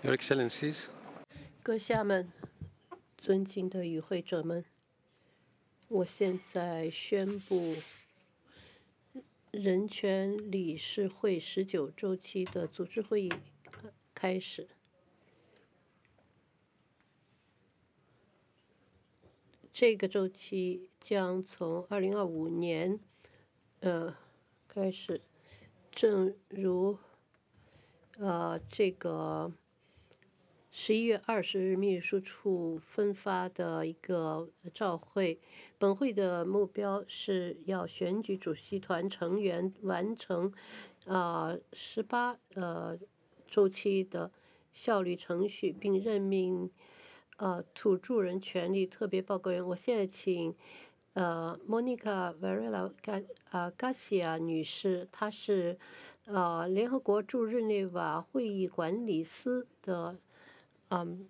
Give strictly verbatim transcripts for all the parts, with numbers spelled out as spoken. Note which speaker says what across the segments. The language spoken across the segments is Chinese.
Speaker 1: Your Excellencies,
Speaker 2: 阁下们，尊敬的与会者们，我现在宣布人权理事会十九周期的组织会议开始。这个周期将从二零二五年呃开始，正如呃这个十一月二十日秘书处分发的一个照会，本会的目标是要选举主席团成员，完成啊十八呃周期的效率程序，并任命呃土著人权利特别报告员。我现在请呃 Monica Varela 加啊 Garcia 女士，她是呃联合国驻日内瓦会议管理司的嗯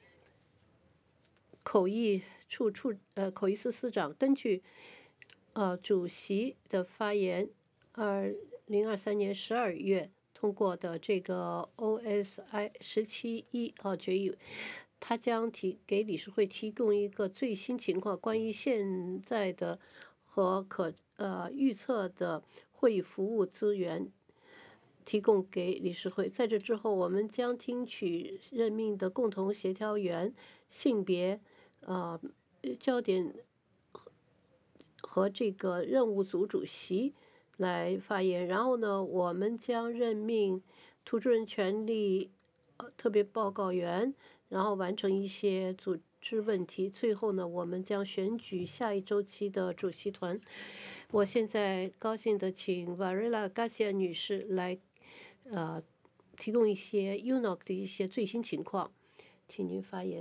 Speaker 2: 口译处处呃口译司司长。根据呃主席的发言，二零二三年十二月通过的这个 O S I 十七一号决议，他将提给理事会提供一个最新情况，关于现在的和可呃预测的会议服务资源提供给理事会。在这之后，我们将听取任命的共同协调员、性别呃焦点和和这个任务组主席来发言。然后呢，我们将任命土著人权利呃特别报告员，然后完成一些组织问题。最后呢，我们将选举下一周期的主席团。我现在高兴的请 Varela Garcia 女士来呃提供一些 U N O C 的一些最新情况，请您发言。